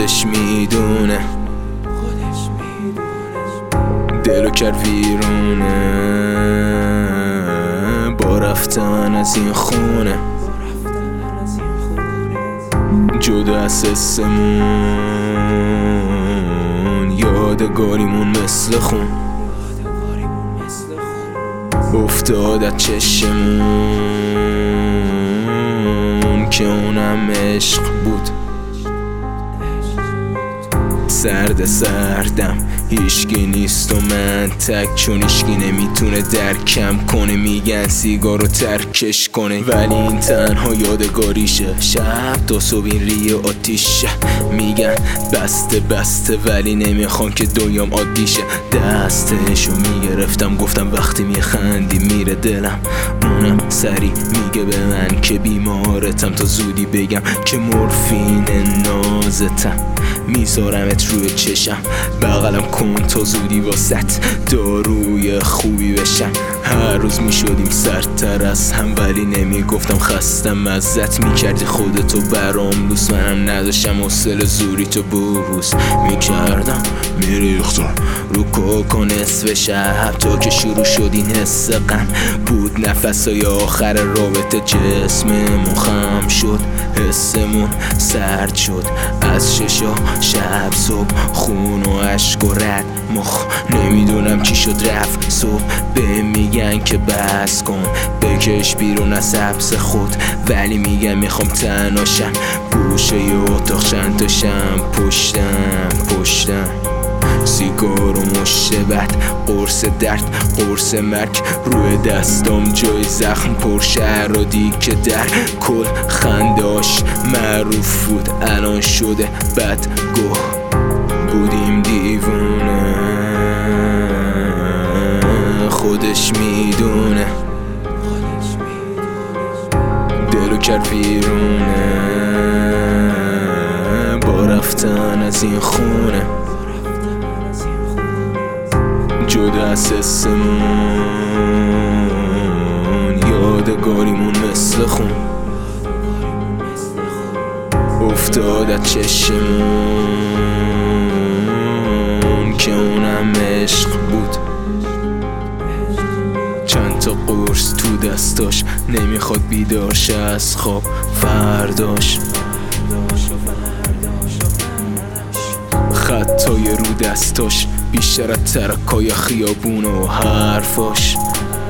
خودش میدونه دلو کرد ویرونه با رفتن از این خونه، جدا از حسمون یادگاریمون مثل خون افتاد از چشمون که اونم عشق بود. سردم هیشگی نیست و من تک، چون هیشگی نمیتونه درکم کنه. میگن سیگارو ترکش کنه ولی این تنها یادگاریشه. شب تا صبح این ریه آتیشه، میگن بسته ولی نمیخوان که دویام عادیشه. دستشو میگرفتم گفتم وقتی میخندی میره دلم. اونم سری میگه به من که بیمارتم تا زودی بگم که مورفین نازتم. میذارمت روی چشم بغلم کن تا زودی واسط داروی خوبی بشم. هر روز میشدیم سردتر از هم ولی نمیگفتم خستم ازت. میکردی خودتو برام لوس، منم نداشتم حوصله زوری تو بوس. میکردم میریختم رو کوکو نصف شب تا که شروع شد این حس غم. بود نفسای آخر رابطه، جسممون خم شد، حسمون سرد شد. از ششا شب صبح خون و عشق و رد مخ، نمیدونم چی شد رفت صبح. به میگن که بس کن بکش بیرون از حبس خود، ولی میگن میخوام تنهاشم گوشه ی اتاق چند تاشم پشتم سیگار و مشت بد، قرص درد قرص مرگ روی دستام جای زخم پر شهر و دیگه در کل خنداش معروف بود الان شده بدگوه. بودیم دیوونه خودش میدونه دلو کرد ویرونه با رفتن از این خونه، جدا از حسمون یادگاریمون مثل خون افتاد از چشمون که اونم عشق بود. چند تا قرص تو دستاش نمیخواد بیدارش از خواب فرداش. خطای رو دستاش بیشتر از ترکای خیابون و حرفاش.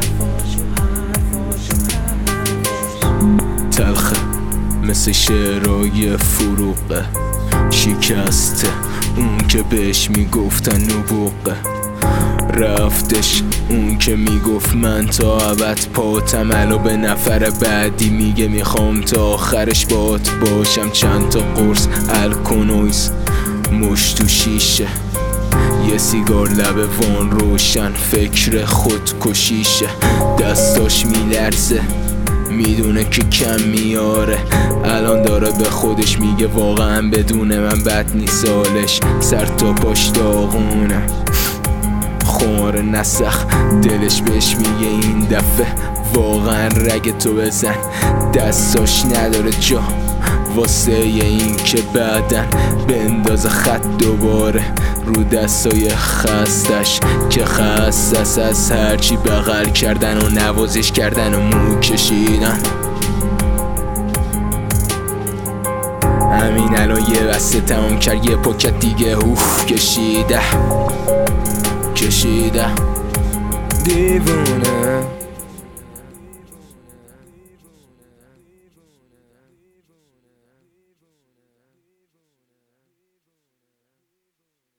تلخه مثل شعرهای فروغه، شکسته اون که بهش میگفتن نبوغه. رفتش اون که میگفت من تا ابد پاتم، الان به نفر بعدی میگه میخوام تا آخرش باهات باشم. چند تا قرص الکونویز مش تو شیشه، یه سیگار لب وان روشن فکر خودکشیشه. دستاش میلرزه میدونه که کم میاره، الان داره به خودش میگه واقعا بدون من بد نیست حالش. سر تا پاش داغونه خور نسخ، دلش بهش میگه این دفعه واقعا رگ تو بزن. دستاش نداره جا واسه این که بعدن بندازه خط دوباره رو دستای خستش که خستش از هرچی بغل کردن و نوازش کردن و مو کشیدن. همین الان یه بسته تمام کرد، یه پاکت دیگه اوف کشیده دیوونه.